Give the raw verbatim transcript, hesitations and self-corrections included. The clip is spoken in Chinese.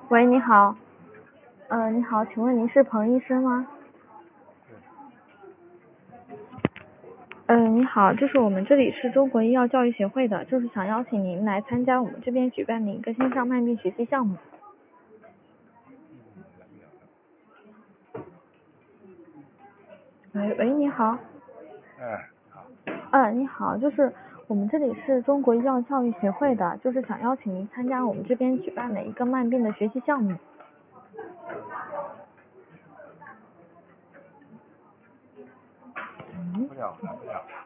喂，你好。呃，你好，请问您是彭医生吗？嗯、呃，你好，就是我们这里是中国医药教育协会的，就是想邀请您来参加我们这边举办的一个线上慢病学习项目。喂喂，你好。 嗯，好。 呃，你好，就是我们这里是中国医药教育协会的，就是想邀请您参加我们这边举办的一个慢病的学习项目。 不了了，不了。